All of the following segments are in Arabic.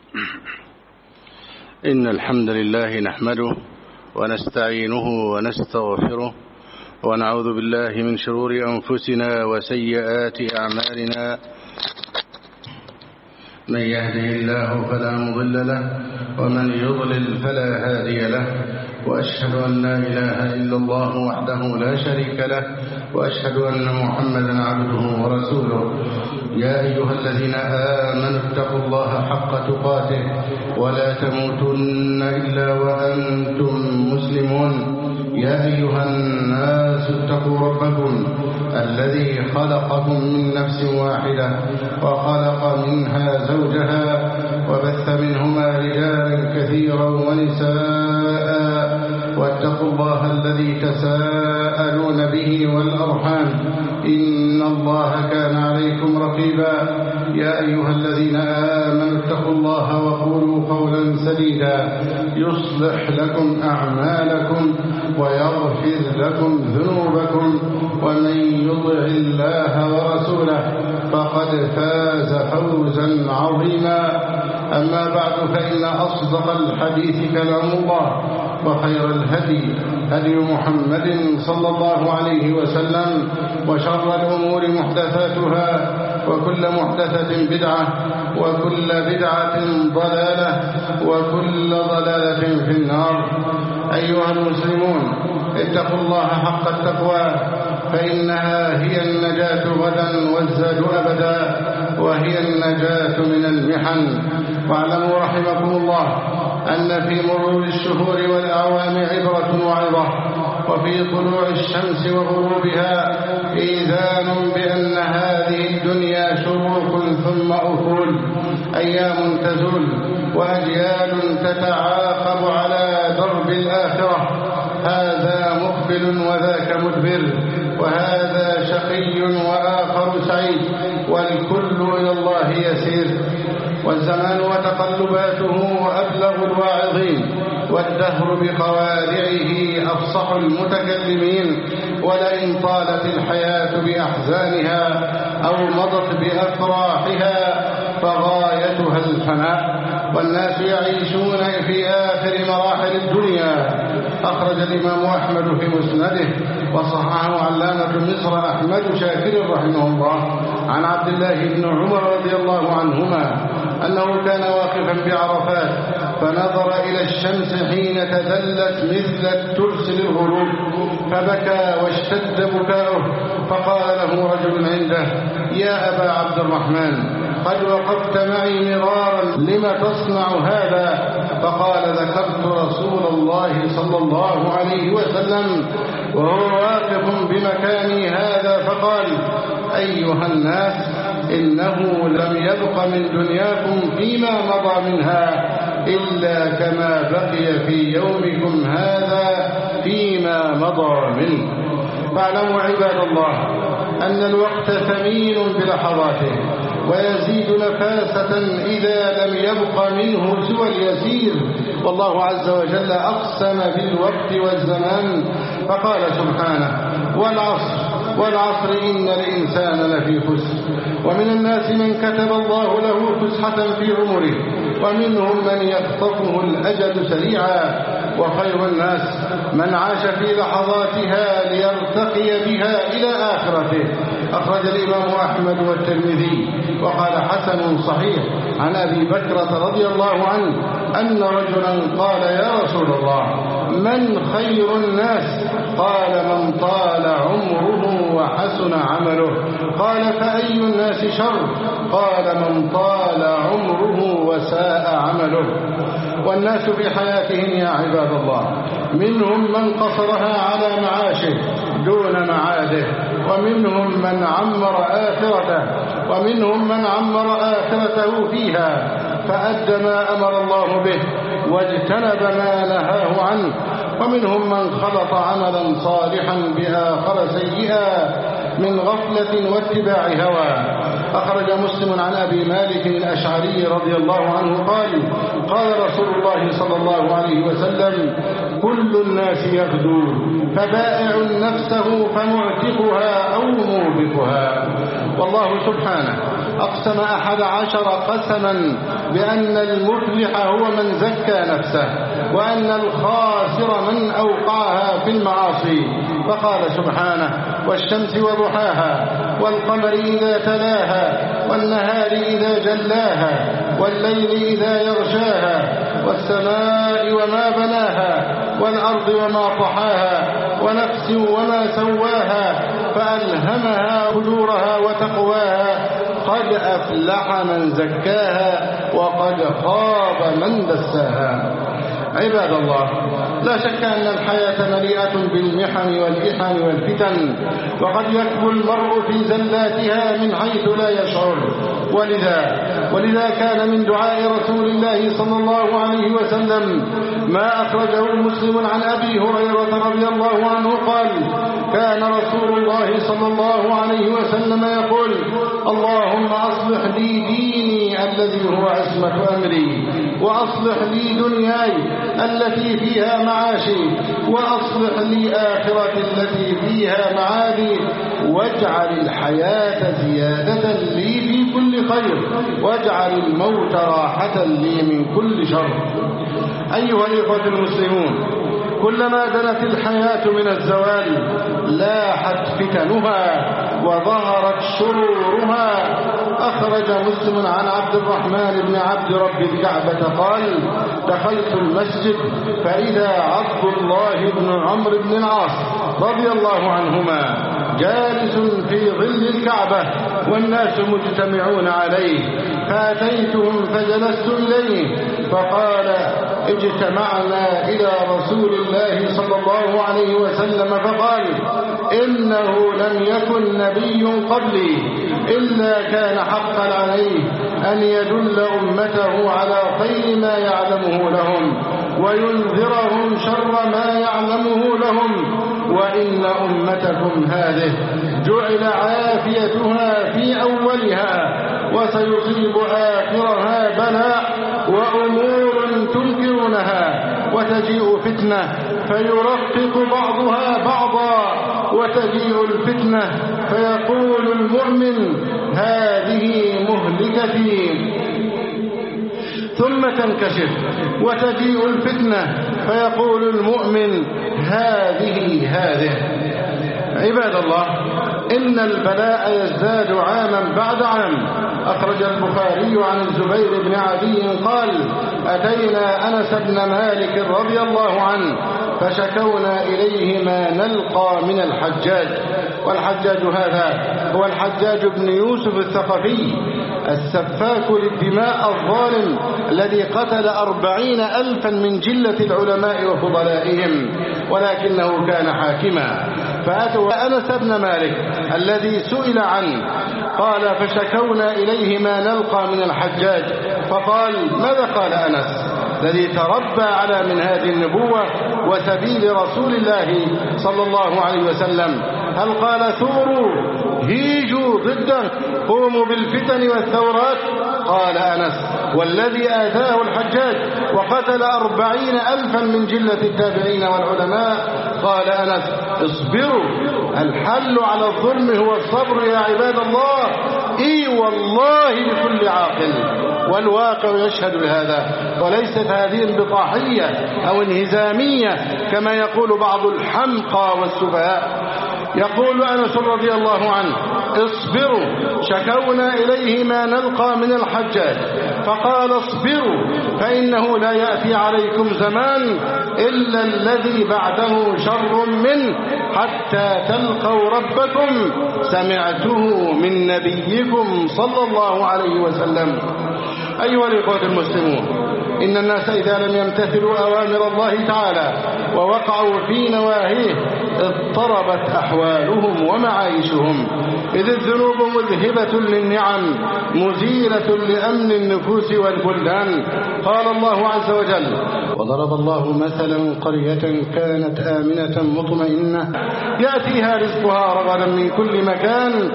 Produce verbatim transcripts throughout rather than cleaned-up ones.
إن الحمد لله نحمده ونستعينه ونستغفره ونعوذ بالله من شرور أنفسنا وسيئات أعمالنا. من يهده الله فلا مضل له ومن يضلل فلا هادي له، وأشهد أن لا إله إلا الله وحده لا شريك له، وأشهد أن محمدا عبده ورسوله. يا أيها الذين آمنوا اتقوا الله حق تقاته ولا تموتن إلا وأنتم مسلمون. يا أيها الناس اتقوا ربكم الذي خلقكم من نفس واحدة وخلق منها زوجها وبث منهما رجالا كثيرا ونساء، واتقوا الله الذي تساءلون به والأرحام إن الله كان عليكم رقيبا. يا أيها الذين آمنوا اتقوا الله وقولوا قولا سديدا يصلح لكم أعمالكم ويغفر لكم ذنوبكم، ومن يطع الله ورسوله فقد فاز فوزا عظيما. أما بعد، فإن أصدق الحديث كلام الله، وخير الهدي هدي محمد صلى الله عليه وسلم، وشر الأمور محدثاتها، وكل محدثة بدعة، وكل بدعة ضلالة، وكل ضلالة في النار. أيها المسلمون، اتقوا الله حق التقوى، فإنها هي النجاة غدا والزاد أبدا، وهي النجاة من المحن. واعلموا رحمكم الله أن في مرور الشهور والأعوام عبرة وعظة، وفي طلوع الشمس وغروبها إيذان بأن هذه الدنيا شروق ثم أفول، أيام تزول وأجيال تتعاقب على درب الآخرة. هذا مقبل وذاك مدبر، وهذا شقي وآخر سعيد، والكل إلى الله يسير. والزمان وتقلباته أبلغ الواعظين، والدهر بقوارعه أفصح المتكلمين. ولئن طالت الحياة بأحزانها أو مضت بأفراحها فغايتها الفناء، والناس يعيشون في آخر مراحل الدنيا. أخرج الإمام أحمد في مسنده وصححه علامة مصر أحمد شاكر رحمه الله عن عبد الله بن عمر رضي الله عنهما أنه كان واقفا بعرفات، فنظر إلى الشمس حين تدلت مثل الترس للغروب، فبكى واشتد بكاؤه، فقال له رجل عنده: يا أبا عبد الرحمن، قد وقفت معي مرارا، لم تصنع هذا؟ فقال: ذكرت رسول الله صلى الله عليه وسلم وهو واقف بمكاني هذا، فقال: أيها الناس، إنه لم يبق من دنياكم فيما مضى منها إلا كما بقي في يومكم هذا فيما مضى منه. فاعلموا عباد الله أن الوقت ثمين بلحظاته، ويزيد نفاسة إذا لم يبق منه سوى اليسير. والله عز وجل أقسم بالوقت والزمان فقال سبحانه: والعصر والعصر إن الإنسان لفي خسر. ومن الناس من كتب الله له فسحة في عمره، ومنهم من يخطفه الأجل سريعا. وخير الناس من عاش في لحظاتها ليرتقي بها إلى آخرته. أخرج الإمام أحمد والترمذي وقال حسن صحيح عن أبي بكرة رضي الله عنه أن رجلا قال: يا رسول الله، من خير الناس؟ قال: من طال عمره وحسن عمله. قال: فأي الناس شر؟ قال: من طال عمره وساء عمله. والناس في حياتهم يا عباد الله منهم من قصرها على معاشه دون معاده، ومنهم من عمر آخرته، ومنهم من عمر آخرته فيها فأدى ما أمر الله به واجتنب ما نهاه عنه، ومنهم من خلط عملا صالحا بآخر سيئا من غفلة واتباع هوى. أخرج مسلم عن أبي مالك الأشعري رضي الله عنه قال: قال رسول الله صلى الله عليه وسلم: كل الناس يغدو، فبائع نفسه فمعتقها أو موبقها. والله سبحانه أقسم أحد عشر قسما بأن المفلح هو من زكى نفسه، وأن الخاسر من أوقعها في المعاصي. فقال سبحانه: والشمس وضحاها والقمر إذا تلاها والنهار إذا جلاها والليل إذا يغشاها والسماء وما بناها والأرض وما طحاها ونفس وما سواها فألهمها فجورها وتقواها قد أفلح من زكاها وقد خاب من دساها. عباد الله، لا شك أن الحياة مليئة بالمحن والإحن والفتن، وقد يكبو المرء في زلاتها من حيث لا يشعر. ولذا ولذا كان من دعاء رسول الله صلى الله عليه وسلم ما أخرجه مسلم عن أبي هريرة رضي الله عنه قال: كان رسول الله صلى الله عليه وسلم يقول: اللهم أصلح لي ديني الذي هو عصمة أمري، وأصلح لي دنياي التي فيها معاشي، وأصلح لي آخرتي التي فيها معادي، واجعل الحياة زيادة لي في كل خير، واجعل الموت راحة لي من كل شر. أيها الإخوة المسلمون، كلما دنت الحياة من الزوال لاحت فتنها وظهرت شرورها. أخرج مسلم عن عبد الرحمن بن عبد رب الكعبة قال: دخلت المسجد فإذا عبد الله بن عمرو بن العاص رضي الله عنهما جالس في ظل الكعبة والناس مجتمعون عليه، فأتيتهم فجلست إليه فقال: اجتمعنا إلى رسول الله صلى الله عليه وسلم فقال: إنه لم يكن نبي قبلي إلا كان حقا عليه أن يدل أمته على خير ما يعلمه لهم وينذرهم شر ما يعلمه لهم، وإن أمتكم هذه جعل عافيتها في أولها وسيصيب آخرها بلاء وأمور تنكرونها، وتجيء فتنة فيرقق بعضها بعضا، وتجيء الفتنة فيقول المؤمن: هذه مهلكتي، ثم تنكشف، وتجيء الفتنة فيقول المؤمن: هذه هذه. عباد الله، إن البلاء يزداد عاما بعد عام. أخرج البخاري عن الزبير بن عدي قال: أتينا أنس بن مالك رضي الله عنه فشكونا إليه ما نلقى من الحجاج. والحجاج هذا هو الحجاج بن يوسف الثقفي السفاك للدماء الظالم الذي قتل أربعين ألفا من جلة العلماء وفضلائهم، ولكنه كان حاكما. فأتوا أنس بن مالك الذي سئل عنه قال: فشكونا إليه ما نلقى من الحجاج. فقال: ماذا قال أنس الذي تربى على من هذه النبوة وسبيل رسول الله صلى الله عليه وسلم؟ هل قال: ثوروا هيجوا ضده قوموا بالفتن والثورات؟ قال أنس: والذي آذاه الحجاج وقتل أربعين ألفا من جلة التابعين والعلماء. قال أنس: اصبروا، الحل على الظلم هو الصبر يا عباد الله. إي والله بكل عاقل، والواقع يشهد لهذا، وليست هذه انبطاحية أو انهزامية كما يقول بعض الحمقى والسفهاء. يقول أنس رضي الله عنه: اصبروا، شكونا إليه ما نلقى من الحجاج فقال: اصبروا فإنه لا يأتي عليكم زمان إلا الذي بعده شر منه حتى تلقوا ربكم، سمعته من نبيكم صلى الله عليه وسلم. أيها الإخوة المسلمون، إن الناس إذا لم يمتثلوا أوامر الله تعالى ووقعوا في نواهيه اضطربت أحوالهم ومعايشهم، إذ الذنوب مذهبة للنعم مزيلة لأمن النفوس والبلدان. قال الله عز وجل: وضرب الله مثلا قرية كانت آمنة مطمئنة يأتيها رزقها رغدا من كل مكان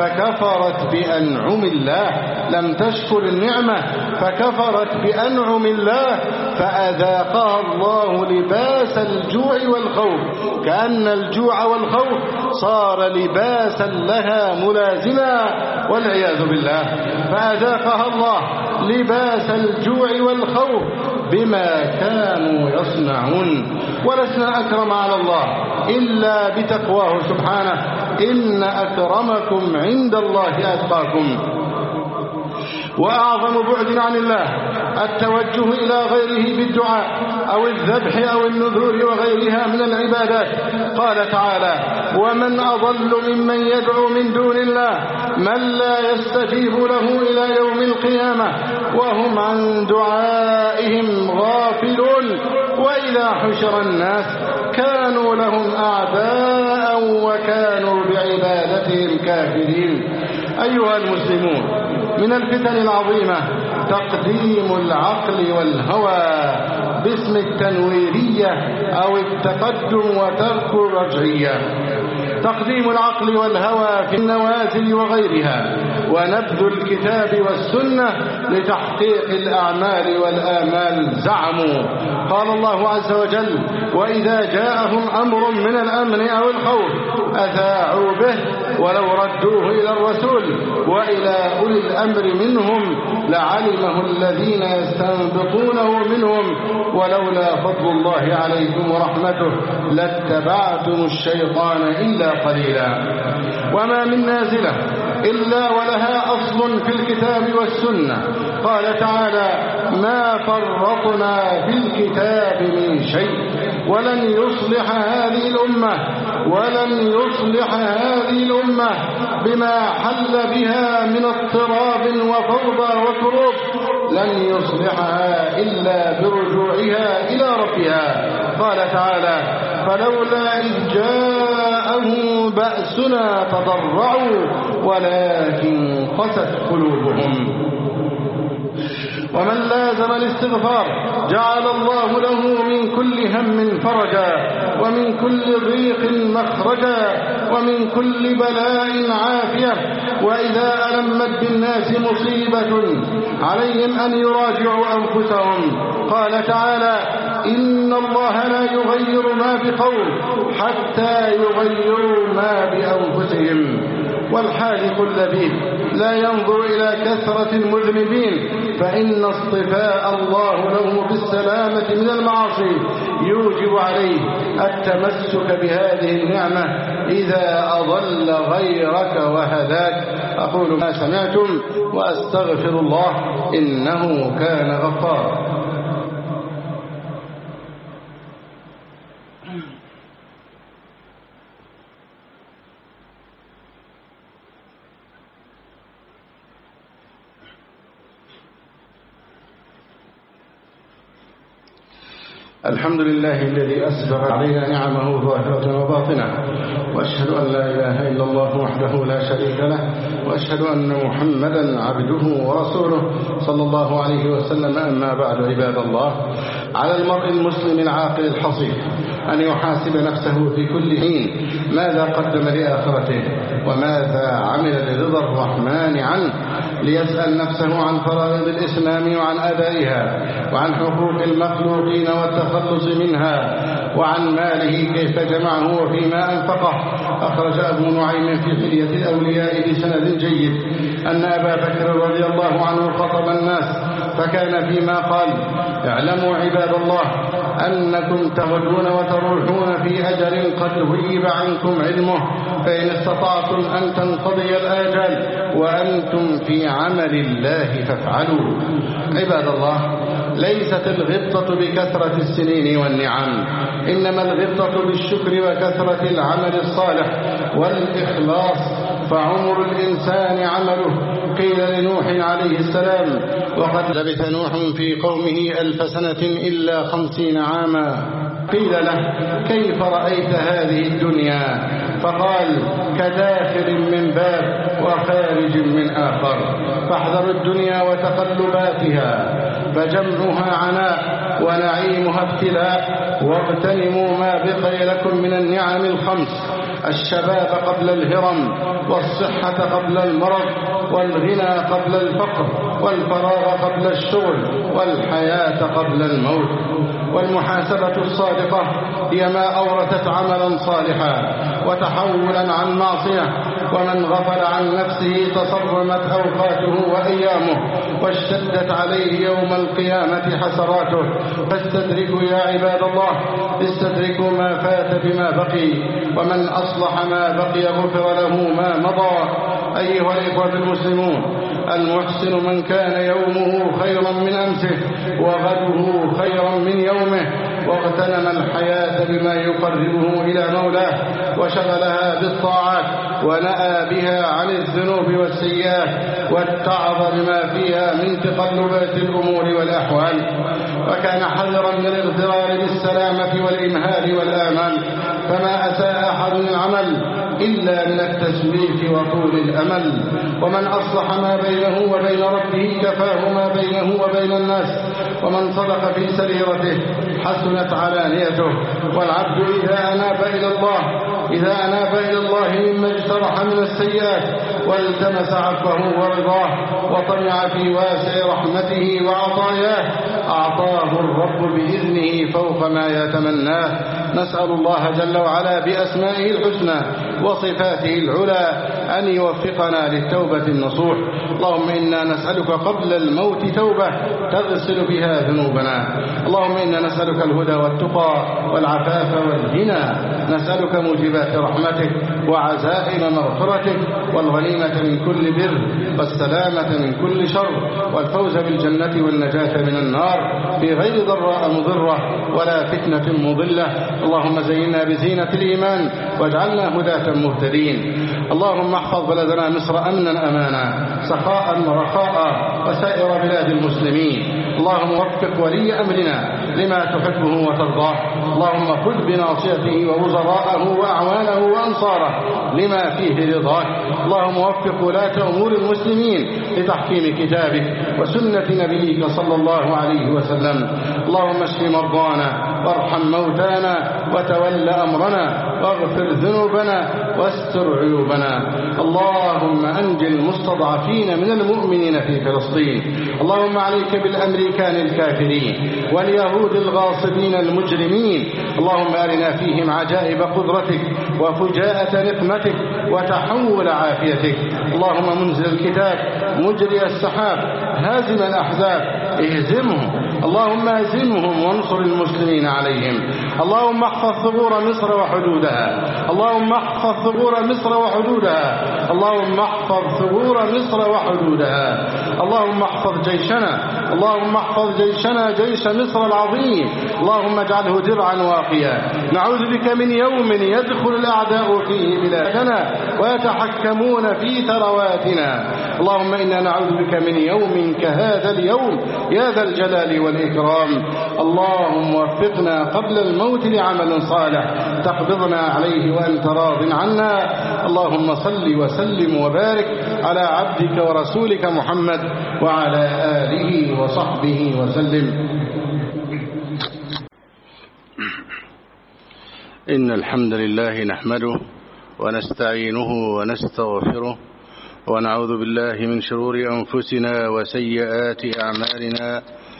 فكفرت بأنعم الله. لم تشكر النعمة فكفرت بأنعم الله فأذاقها الله لباس الجوع والخوف، كأن الجوع والخوف صار لباسا لها ملازما والعياذ بالله. فأذاقها الله لباس الجوع والخوف بما كانوا يصنعون. ولسنا أكرم على الله إلا بتقواه سبحانه، إن أكرمكم عند الله أتقاكم. وأعظم بعد عن الله التوجه إلى غيره بالدعاء أو الذبح أو النذور وغيرها من العبادات. قال تعالى: ومن أضل ممن يدعو من دون الله من لا يستجيب له إلى يوم القيامة وهم عن دعائهم غافلون وإذا حشر الناس كانوا لهم أعداء وكانوا بعبادتهم كافرين. أيها المسلمون، من الفتن العظيمة تقديم العقل والهوى باسم التنويرية أو التقدم وترك الرجعية. تقديم العقل والهوى في النوازل وغيرها ونبذ الكتاب والسنة لتحقيق الأعمال والآمال. زعموا قال الله عز وجل: وإذا جاءهم أمر من الأمن أو الخوف أذاعوا به ولو ردوه إلى الرسول وإلى أولي الأمر منهم لعلمه الذين يستنبطونه منهم ولولا فضل الله عليكم ورحمته لاتبعتم الشيطان إلا قليلا. وما من نازلة إلا ولها أصل في الكتاب والسنة. قال تعالى: ما فرطنا في الكتاب من شيء ولن يصلح هذه الأمة ولن يصلح هذه الأمة بما حل بها من اضطراب وفوضى وكروب لن يصلحها إلا برجوعها إلى ربها. قال تعالى: فلولا إذ جاءهم بأسنا تضرعوا ولكن قست قلوبهم. ومن لازم الاستغفار جعل الله له من كل هم فرجا ومن كل ضيق مخرجا ومن كل بلاء عافية. وإذا ألمت بالناس مصيبة عليهم أن يراجعوا أنفسهم. قال تعالى: إن الله لا يغير ما بقوم حتى يغيروا ما بأنفسهم. والحالق اللبيب لا ينظر إلى كثرة المذنبين فإن اصطفاء الله له بالسلامة من المعاصي يوجب عليه التمسك بهذه النعمة إذا أضل غيرك وهداك. أقول ما سمعتم وأستغفر الله إنه كان غفارا. الحمد لله الذي أسبغ علينا نعمه ظاهرة وباطنة، وأشهد أن لا إله إلا الله وحده لا شريك له، وأشهد أن محمدا عبده ورسوله صلى الله عليه وسلم. أما بعد، عباد الله، على المرء المسلم العاقل الحصيف أن يحاسب نفسه في كل حين ماذا قدم لآخرته وماذا عمل لرضا الرحمن عنه، ليسأل نفسه عن فرائض الإسلام وعن أدائها وعن حقوق المخلوقين والتخلص منها وعن ماله كيف جمعه وفيما أنفقه. أخرج أبو نعيم في حلية الأولياء بسند جيد أن أبا بكر رضي الله عنه خطب الناس فكان فيما قال: اعلموا عباد الله أنكم تغدون وتروحون في أجل قد غيب عنكم علمه، فإن استطعتم أن تنقضي الآجال وأنتم في عمل الله فافعلوا. عباد الله، ليست الغبطة بكثرة السنين والنعم، إنما الغبطة بالشكر وكثرة العمل الصالح والإخلاص، فعمر الإنسان عمله. قيل لنوح عليه السلام: وقد لبث نوح في قومه ألف سنة إلا خمسين عاما. قيل له: كيف رأيت هذه الدنيا؟ فقال: كداخل من باب وخارج من آخر، فاحذروا الدنيا وتقلباتها فجمعها عناء ونعيمها ابتلاء، واغتنموا ما بقي لكم من النعم الخمس: الشباب قبل الهرم، والصحة قبل المرض، والغنى قبل الفقر، والفراغ قبل الشغل والحياة قبل الموت. والمحاسبة الصادقة هي ما أورثت عملا صالحا وتحولا عن معصية. ومن غفل عن نفسه تصرمت أوقاته وأيامه واشتدت عليه يوم القيامة حسراته. فاستدركوا يا عباد الله، استدركوا ما فات بما بقي، ومن أصلح ما بقي غفر له ما مضى. أيها الإخوة المسلمون، المحسن من كان يومه خيرا من أمسه وغده خيرا من يومه، واغتنم الحياة بما يقربه إلى مولاه وشغلها بالطاعات ونأى بها عن الذنوب والسيئات واتعظ بما فيها من تقلبات الأمور والأحوال، وكان حذرا من الاغترار بالسلامة والإمهال والآمال. فما أساء أحد العمل إلا من التسويف وطول الأمل. ومن أصلح ما بينه وبين ربه كفاه ما بينه وبين الناس. ومن صدق في سريرته حسنت علانيته. والعبد إذا أناب إلى الله إذا أناب إلى الله مما اجترح من السيئات والتمس عفوه ورضاه وطمع في واسع رحمته وعطاياه، أعطاه الرب بإذنه فوق ما يتمناه. نسأل الله جل وعلا بأسمائه الحسنى وصفاته العلى أن يوفقنا للتوبة النصوح. اللهم إنا نسألك قبل الموت توبة تغسل بها ذنوبنا. اللهم إنا نسألك الهدى والتقى والعفاف والغنى. نسألك موجبات رحمتك وعزائم مغفرتك والغنيمة من كل بر والسلامة من كل شر والفوز بالجنة والنجاة من النار في غير ضراء مضرة ولا فتنة مضلة. اللهم زينا بزينة الإيمان واجعلنا هداة مهتدين. اللهم احفظ بلدنا مصر أمنا أمانا سخاء ورخاء وسائر بلاد المسلمين. اللهم وفق ولي أمرنا لما تحبه وترضاه. اللهم خذ بناصيته ووزراءه وأعوانه وأنصاره لما فيه رضاك. اللهم وفق ولاة أمور المسلمين لتحكيم كتابك وسنة نبيك صلى الله عليه وسلم. اللهم اشف مرضانا وارحم موتانا وتول أمرنا واغفر ذنوبنا واستر عيوبنا. اللهم أنج المستضعفين من المؤمنين في فلسطين. اللهم عليك بالأمريكان الكافرين واليهود الغاصبين المجرمين. اللهم أرنا فيهم عجائب قدرتك وفجاءة نقمتك وتحول عافيتك. اللهم منزل الكتاب مجري السحاب هازم الأحزاب اهزمهم. اللهم اهزمهم وانصر المسلمين عليهم. اللهم احفظ ثغور مصر وحدودها. اللهم احفظ ثغور مصر وحدودها. اللهم احفظ ثغور مصر وحدودها. اللهم احفظ جيشنا. اللهم احفظ جيشنا جيش مصر العظيم. اللهم اجعله درعا واقيا. نعوذ بك من يوم يدخل الأعداء فيه بلادنا ويتحكمون في ثرواتنا. اللهم إنا نعوذ بك من يوم كهذا اليوم يا ذا الجلال والإكرام. اللهم وفقنا قبل الموت لعمل صالح تقبضنا عليه وأنت راض عنا. اللهم صل وسلم وبارك على عبدك ورسولك محمد وعلى آله وصحبه وسلم. إن الحمد لله نحمده ونستعينه ونستغفره ونعوذ بالله من شرور أنفسنا وسيئات أعمالنا.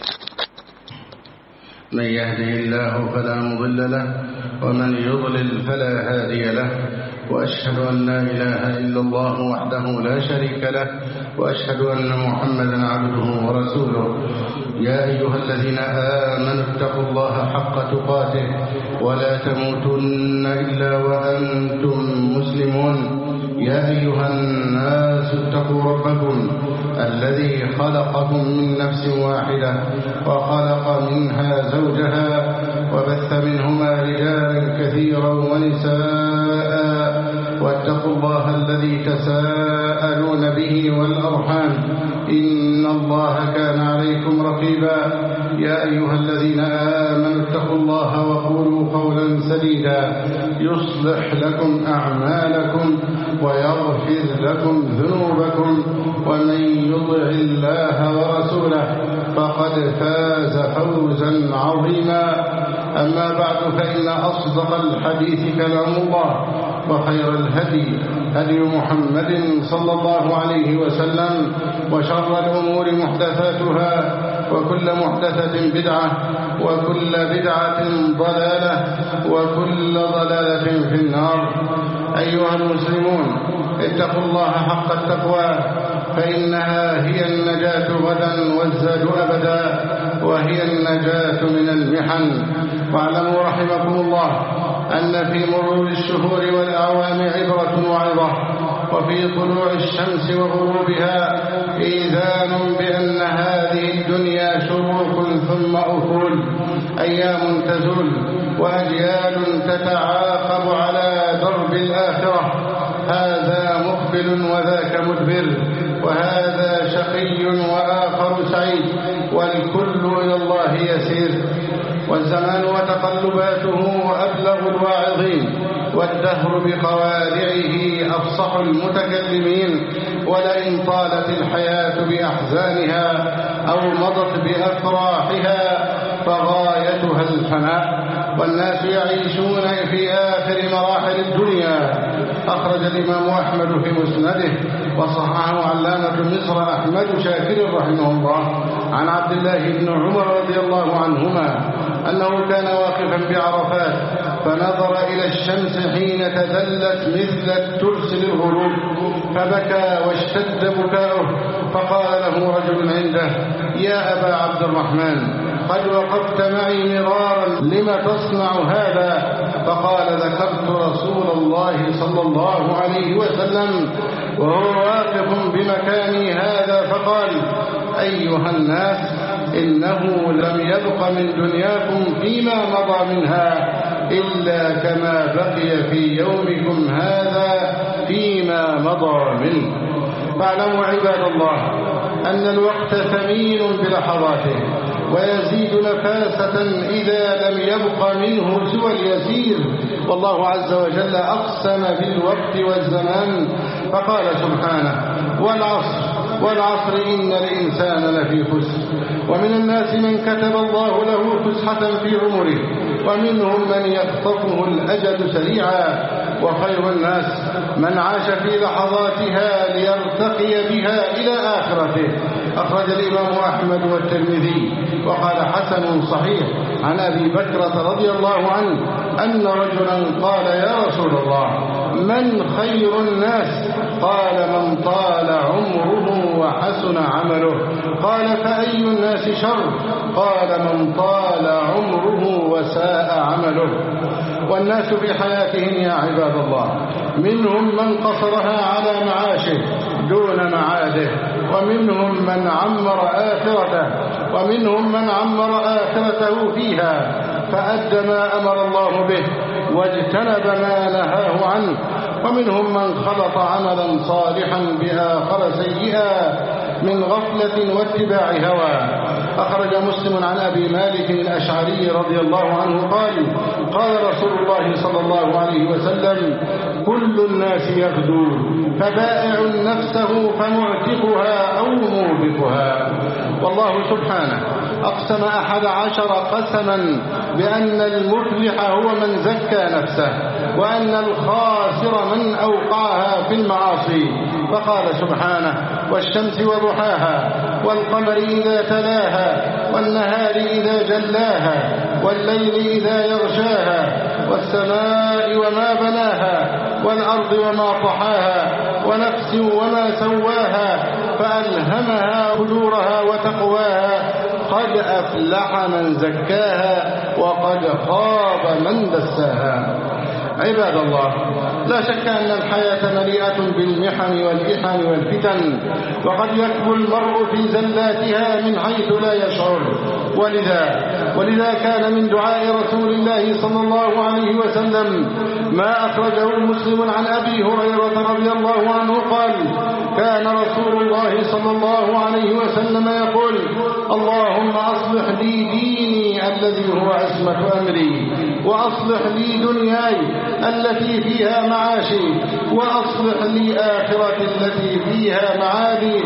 من يهده الله فلا مضل له ومن يضلل فلا هادي له. وأشهد أن لا إله إلا الله وحده لا شريك له وأشهد أن محمدا عبده ورسوله. يا أيها الذين آمنوا اتقوا الله حق تقاته ولا تموتن إلا وأنتم مسلمون. يا أيها الناس اتقوا ربكم الذي خلقكم من نفس واحدة وخلق منها زوجها وبث منهما رجالا كثيرا ونساء واتقوا الله الذي تساءلون به والأرحام إن الله كان عليكم رقيبا. يا أيها الذين آمنوا اتقوا الله وقولوا قولا سديدا يصلح لكم أعمالكم ويغفر لكم ذنوبكم ومن يطع الله ورسوله فقد فاز فوزا عظيما. أما بعد فإن أصدق الحديث كلام الله وخير الهدي هدي محمد صلى الله عليه وسلم، وشر الأمور محدثاتها، وكل محدثة بدعة، وكل بدعة ضلالة، وكل ضلالة في النار. أيها المسلمون، اتقوا الله حق التقوى، فإنها هي النجاة غدا والزاد أبدا، وهي النجاة من المحن. واعلموا رحمكم الله أن في مرور الشهور والأعوام عبرة وعظة، وفي طلوع الشمس وغروبها إيذان بأن هذه الدنيا شروق ثم أفول، أيام تزول وأجيال تتعاقب على درب الآخرة، هذا مقبل وذاك مدبر، وهذا شقي وآخر سعيد، والكل إلى الله يسير. والزمان وتقلباته أبلغ الواعظين، والدهر بقوارعه أفصح المتكلمين. ولئن طالت الحياة بأحزانها أو مضت بأفراحها فغايتها الفناء، والناس يعيشون في آخر مراحل الدنيا. أخرج الإمام أحمد في مسنده وصححه علامة مصر أحمد شاكر رحمه الله عن عبد الله بن عمر رضي الله عنهما أنه كان واقفا بعرفات فنظر إلى الشمس حين تدلت مثل الترس للغروب، فبكى واشتد بكاؤه، فقال له رجل عنده: يا أبا عبد الرحمن، قد وقفت معي مرارا، لم تصنع هذا؟ فقال: ذكرت رسول الله صلى الله عليه وسلم وهو واقف بمكاني هذا فقال: أيها الناس، إنه لم يبق من دنياكم فيما مضى منها إلا كما بقي في يومكم هذا فيما مضى منه. فاعلموا عباد الله أن الوقت ثمين بلحظاته، ويزيد نفاسة إذا لم يبق منه سوى اليسير. والله عز وجل أقسم بالوقت والزمان فقال سبحانه: والعصر والعصر إن الإنسان لفي خسر. ومن الناس من كتب الله له فسحة في عمره، ومنهم من يخطفه الأجل سريعا. وخير الناس من عاش في لحظاتها ليرتقي بها إلى آخرته. أخرج الإمام أحمد والترمذي وقال حسن صحيح عن أبي بكرة رضي الله عنه أن رجلا قال: يا رسول الله، من خير الناس؟ قال: من طال عمره وحسن عمله. قال: فأي الناس شر؟ قال: من طال عمره وساء عمله. والناس في حياتهم يا عباد الله منهم من قصرها على معاشه دون معاده، ومنهم من عمر آخرته، ومنهم من عمر آخرته فيها فأدى ما أمر الله به واجتنب ما نهاه عنه، ومنهم من خلط عملا صالحا بآخر سيئا من غفلة واتباع هوى. أخرج مسلم عن أبي مالك الأشعري رضي الله عنه قال: قال رسول الله صلى الله عليه وسلم: كل الناس يغدو، فبائع نفسه فمعتقها أو موبقها. والله سبحانه أقسم أحد عشر قسما بأن المفلح هو من زكى نفسه، وأن الخاسر من أوقعها في المعاصي. فقال سبحانه: والشمس وضحاها، والقمر إذا تلاها، والنهار إذا جلاها، والليل إذا يغشاها، والسماء وما بناها، والأرض وما طحاها، ونفس وما سواها، فألهمها فجورها وتقواها. قد أفلح من زكاها، وقد خاب من دساها. عباد الله، لا شك أن الحياة مليئة بالمحن والإحن والفتن، وقد يكبو المرء في زلاتها من حيث لا يشعر. ولذا ولذا كان من دعاء رسول الله صلى الله عليه وسلم ما أخرجه مسلم عن أبي هريرة رضي الله عنه قال: كان رسول الله صلى الله عليه وسلم يقول: اللهم أصلح لي ديني الذي هو عصمة أمري، وأصلح لي دنياي التي فيها معاشي، وأصلح لي آخرتي التي فيها معادي،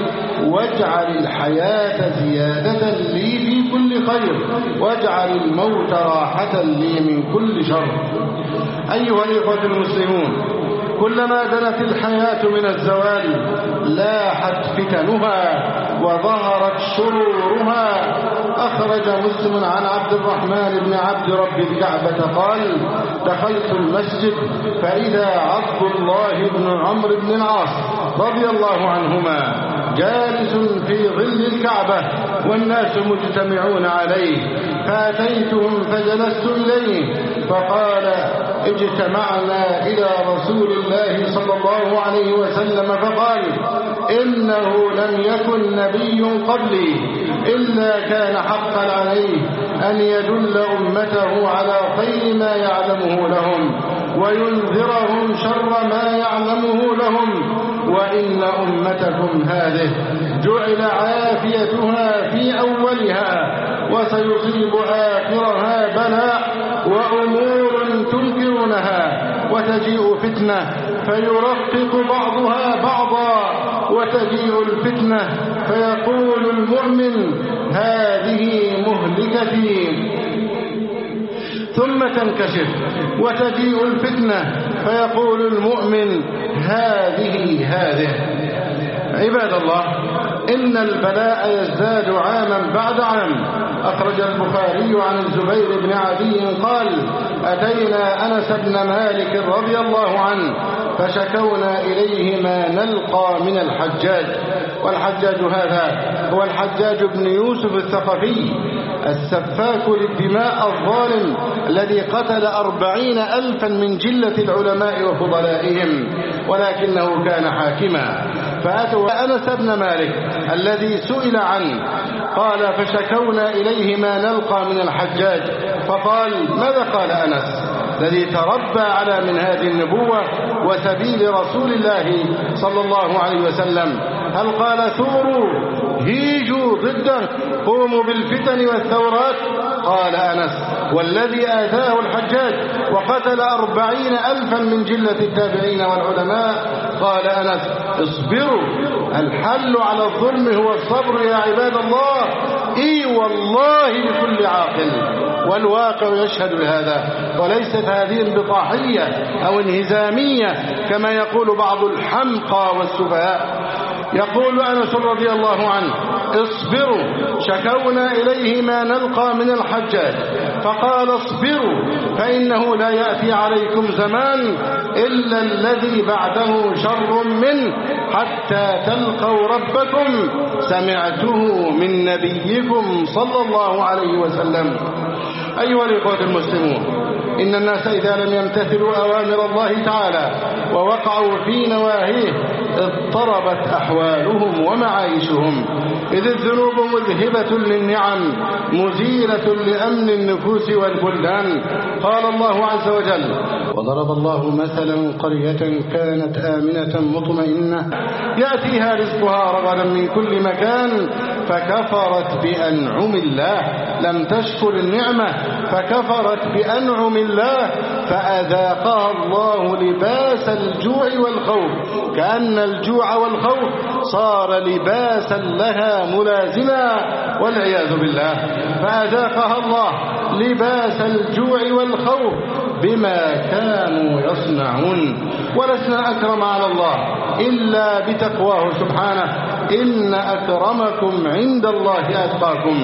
واجعل الحياة زيادة لي في كل خير، واجعل الموت راحة لي من كل شر. أيها الإخوة المسلمون، كلما دنت الحياة من الزوال لاحت فتنها وظهرت شرورها. أخرج مسلم عن عبد الرحمن بن عبد رب الكعبة قال: دخلت المسجد فإذا عبد الله بن عمرو بن العاص رضي الله عنهما جالس في ظل الكعبة والناس مجتمعون عليه، فأتيتهم فجلست إليه فقال: اجتمعنا إلى رسول الله صلى الله عليه وسلم فقال: إنه لم يكن نبي قبلي إلا كان حقا عليه أن يدل أمته على خير ما يعلمه لهم وينذرهم شر ما يعلمه لهم، وإن أمتكم هذه جعل عافيتها في أولها وسيصيب آخرها بلاء وأمور تنكرونها، وتجيء فتنة فيرقق بعضها بعضا، وتجيء الفتنة فيقول المؤمن: هذه مهلكتي، ثم تنكشف، وتجيء الفتنة فيقول المؤمن: هذه هذه. عباد الله، إن البلاء يزداد عاما بعد عام. أخرج البخاري عن الزبير بن عدي قال: أتينا أنس بن مالك رضي الله عنه فشكونا إليه ما نلقى من الحجاج. والحجاج هذا هو الحجاج بن يوسف الثقفي السفاك للدماء الظالم الذي قتل أربعين ألفا من جلة العلماء وفضلائهم، ولكنه كان حاكما. فأتوا أنس بن مالك الذي سئل عنه قال: فشكونا إليه ما نلقى من الحجاج. فقال: ماذا قال أنس الذي تربى على منهاج النبوة وسبيل رسول الله صلى الله عليه وسلم؟ هل قال: ثوروا هيجوا ضده، قوموا بالفتن والثورات؟ قال أنس: والذي آذاه الحجاج وقتل أربعين ألفا من جلة التابعين والعلماء. قال أنس: اصبروا، الحل على الظلم هو الصبر يا عباد الله. إي والله لكل عاقل، والواقع يشهد لهذا، وليست هذه انبطاحية أو انهزامية كما يقول بعض الحمقى والسفهاء. يقول أنس رضي الله عنه: اصبروا، شكونا إليه ما نلقى من الحجاج فقال: اصبروا فإنه لا يأتي عليكم زمان إلا الذي بعده شر منه حتى تلقوا ربكم، سمعته من نبيكم صلى الله عليه وسلم. أيها الإخوة المسلمون، إن الناس إذا لم يمتثلوا أوامر الله تعالى ووقعوا في نواهيه اضطربت أحوالهم ومعايشهم، إذ الذنوب مذهبة للنعم مزيلة لأمن النفوس والبلدان. قال الله عز وجل: وضرب الله مثلا قرية كانت آمنة مطمئنة يأتيها رزقها رغدا من كل مكان فكفرت بأنعم الله، لم تشكر النعمة فكفرت بأنعم الله فأذاقها الله لباس الجوع والخوف، كأن الجوع والخوف صار لباسا لها ملازما والعياذ بالله. فأذاقها الله لباس الجوع والخوف بما كانوا يصنعون. ولسنا أكرم على الله إلا بتقواه سبحانه: إن أكرمكم عند الله أتقاكم.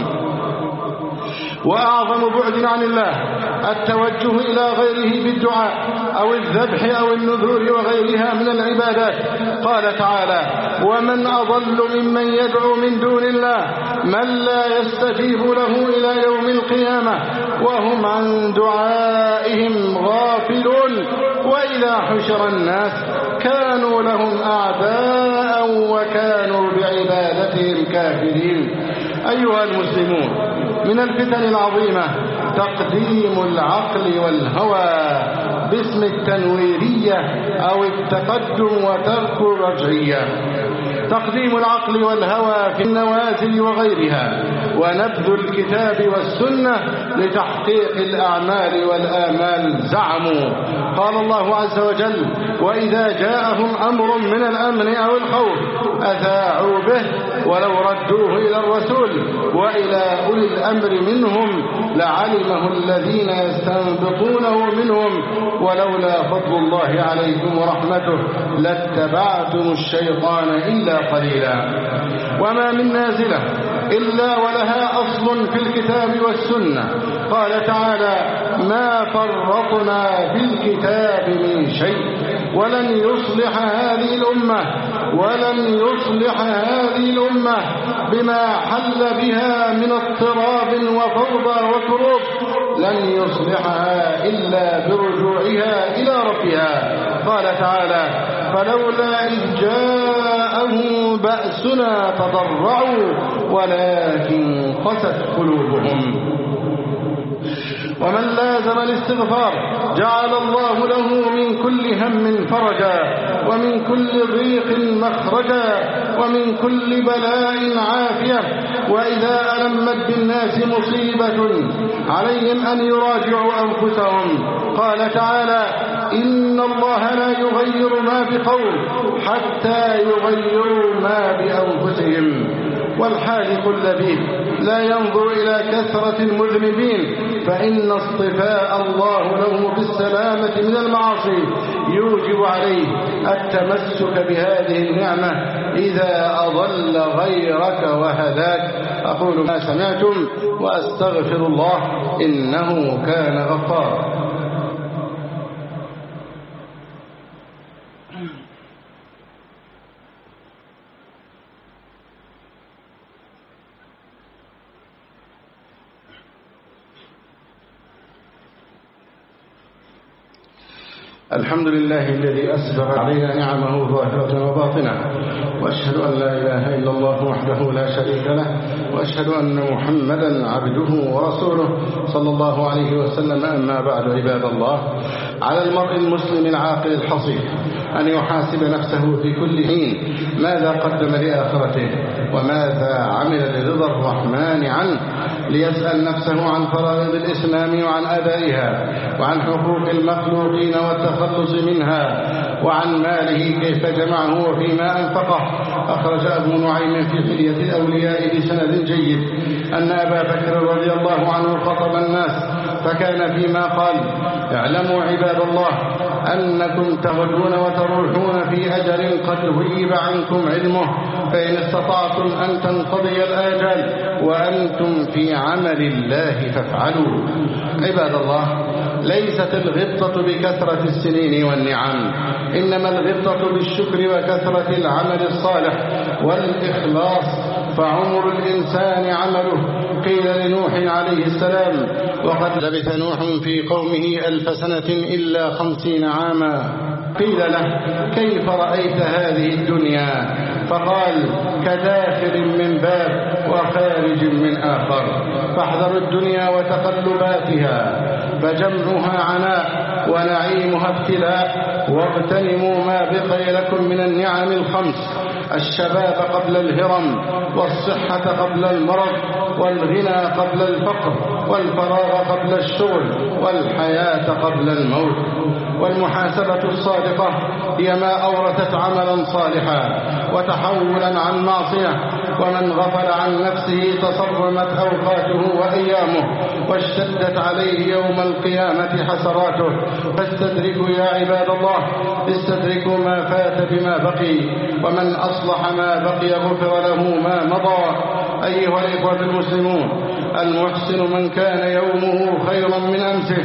وأعظم بعد عن الله التوجه إلى غيره بالدعاء أو الذبح أو النذور وغيرها من العبادات. قال تعالى: ومن أضل ممن يدعو من دون الله من لا يستجيب له إلى يوم القيامة وهم عن دعائهم غافلون، وإذا حشر الناس كانوا لهم أعداء وكانوا بعبادتهم كافرين. أيها المسلمون، من الفتن العظيمة تقديم العقل والهوى باسم التنويرية أو التقدم وترك الرجعية. تقديم العقل والهوى في النوازل وغيرها ونبذ الكتاب والسنة لتحقيق الأعمال والآمال زعموا. قال الله عز وجل: وإذا جاءهم أمر من الأمن أو الخوف أذاعوا به ولو ردوه إلى الرسول وإلى أولي الأمر منهم لعلمه الذين يستنبطونه منهم ولولا فضل الله عليكم ورحمته لاتبعتم الشيطان إلا قليلا. وما من نازلة إلا ولها أصل في الكتاب والسنة. قال تعالى: ما فرطنا في الكتاب من شيء ولن يصلح هذه الأمة ولن يصلح هذه الأمة بما حل بها من اضطراب وفوضى وكروب لن يصلحها إلا برجوعها إلى ربها. قال تعالى: فلولا إذ جاءهم بأسنا تضرعوا ولكن قست قلوبهم. ومن لازم الاستغفار جعل الله له من كل هم فرجا ومن كل ضيق مخرجا ومن كل بلاء عافية. وإذا ألمت بالناس مصيبة عليهم أن يراجعوا أنفسهم. قال تعالى: إن الله لا يغير ما بقوم حتى يغيروا ما بأنفسهم. والحالق اللبيب لا ينظر إلى كثرة المذنبين فإن اصطفاء الله له بالسلامة من المعاصي يوجب عليه التمسك بهذه النعمة إذا أضل غيرك وهداك. أقول ما سمعتم وأستغفر الله إنه كان غفارا. الحمد لله الذي أسبغ علينا نعمه ظاهرة وباطنة، وأشهد أن لا إله إلا الله وحده لا شريك له، وأشهد أن محمدا عبده ورسوله صلى الله عليه وسلم. أما بعد، عباد الله، على المرء المسلم العاقل الحصيف أن يحاسب نفسه في كل حين ماذا قدم لآخرته وماذا عمل لرضا الرحمن عنه، ليسأل نفسه عن فرائض الإسلام وعن أدائها وعن حقوق المخلوقين والتخلص منها وعن ماله كيف جمعه وفيما أنفقه. أخرج أبو نعيم في حلية الأولياء بسند جيد أن أبا بكر رضي الله عنه خطب الناس فكان فيما قال: اعلموا عباد الله أنكم تغدون وتروحون في أجل قد غيب عنكم علمه، فإن استطعتم أن تنقضي الآجال وأنتم في عمل الله فافعلوا. عباد الله، ليست الغبطة بكثرة السنين والنعم، إنما الغبطة بالشكر وكثرة العمل الصالح والإخلاص. فعمر الإنسان عمله. قيل لنوح عليه السلام: وقد لبث نوح في قومه ألف سنة إلا خمسين عاما. قيل له: كيف رأيت هذه الدنيا؟ فقال: كداخل من باب وخارج من آخر. فاحذروا الدنيا وتقلباتها فجمعها عناء ونعيمها ابتلاء، واغتنموا ما بقي لكم من النعم الخمس: الشباب قبل الهرم، والصحة قبل المرض، والغنى قبل الفقر، والفراغ قبل الشغل، والحياة قبل الموت. والمحاسبة الصادقة هي ما أورثت عملا صالحا وتحولا عن معصية. ومن غفل عن نفسه تصرمت أوقاته وأيامه واشتدت عليه يوم القيامة حسراته. فاستدركوا يا عباد الله، استدركوا ما فات بما بقي، ومن أصلح ما بقي غفر له ما مضى. أيها الإخوة المسلمون، المحسن من كان يومه خيرا من أمسه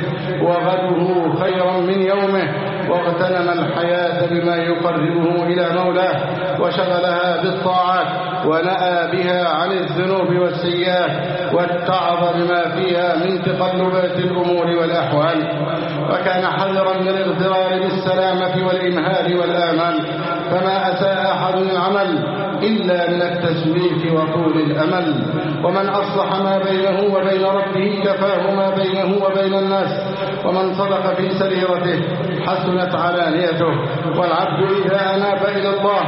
وغده خيرا من يومه، واغتنم الحياة بما يقربه إلى مولاه وشغلها بالطاعات ونأى بها عن الذنوب والسيئات واتعظ بما فيها من تقلبات الأمور والأحوال. وكان حذرا من الاغترار بالسلامة والإمهال والآمال، فما أساء أحد العمل إلا من التسويف وطول الأمل. ومن أصلح ما بينه وبين ربه كفاه ما بينه وبين الناس. ومن صدق في سريرته حسنت علانيته. والعبد إذا أناب إلى الله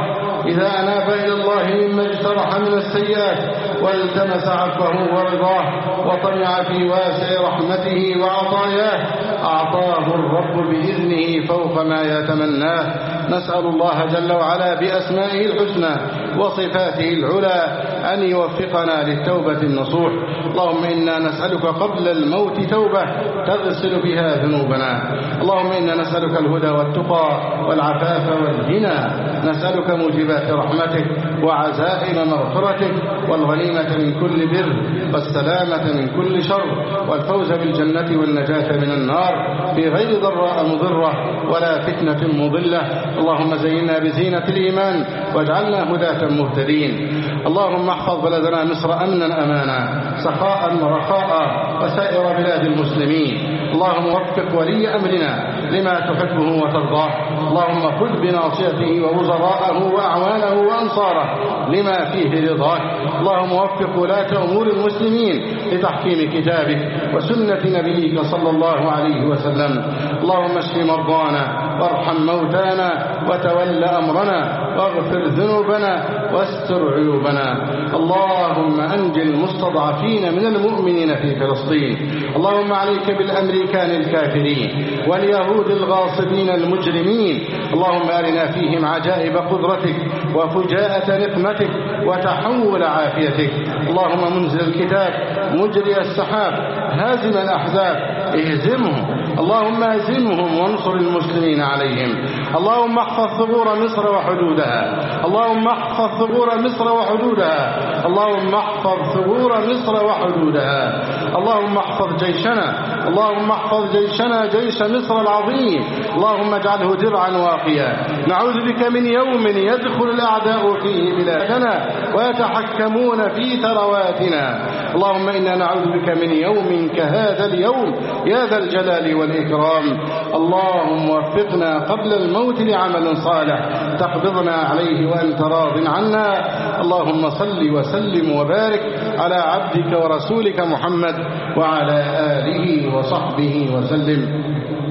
إذا أناب إلى الله مما اجترح من السيئات والتمس عفوه ورضاه وطمع في واسع رحمته وعطاياه أعطاه الرب بإذنه فوق ما يتمناه. نسأل الله جل وعلا بأسمائه الحسنى وصفاته العلى أن يوفقنا للتوبة النصوح. اللهم إنا نسألك قبل الموت توبة تغسل بها ذنوبنا. اللهم إنا نسألك الهدى والتقى والعفاف والغنى. نسألك موجبات رحمتك وعزائم مغفرتك والغنيمة من كل بر والسلامة من كل شر والفوز بالجنة والنجاة من النار في غير ضراء مضرة ولا فتنة مضلة. اللهم زينا بزينة الإيمان واجعلنا هداة مهتدين. اللهم احفظ بلدنا مصر أمنا أمانا سخاء ورخاء وسائر بلاد المسلمين. اللهم وفق ولي أمرنا لما تحبه وترضاه. اللهم خذ بناصيته ووزراءه وأعوانه وأنصاره لما فيه رضاك. اللهم وفق ولاة أمور المسلمين لتحكيم كتابك وسنة نبيك صلى الله عليه وسلم. اللهم اشف مرضانا وارحم موتانا وتول أمرنا واغفر ذنوبنا واستر عيوبنا. اللهم أنجِ المستضعفين من المؤمنين في فلسطين. اللهم عليك بالأمريكان الكافرين واليهود الغاصبين المجرمين. اللهم أرنا فيهم عجائب قدرتك وفجاءة نقمتك وتحول عافيتك. اللهم منزل الكتاب مجري السحاب هازم الأحزاب اهزمهم. اللهم اهزمهم وانصر المسلمين عليهم. اللهم احفظ ثغور مصر وحدودها. اللهم احفظ ثغور مصر وحدودها. اللهم احفظ ثغور مصر وحدودها. اللهم احفظ جيشنا. اللهم احفظ جيشنا جيش مصر العظيم. اللهم اجعله درعا واقيا. نعوذ بك من يوم يدخل الأعداء فيه بلادنا ويتحكمون في ثرواتنا. اللهم إنا نعوذ بك من يوم كهذا اليوم يا ذا الجلال والإكرام. اللهم وفقنا قبل الموت لعمل صالح تقبضنا عليه وأنت راض عنا. اللهم صل وسلم وبارك على عبدك ورسولك محمد وعلى آله وصحبه وسلم.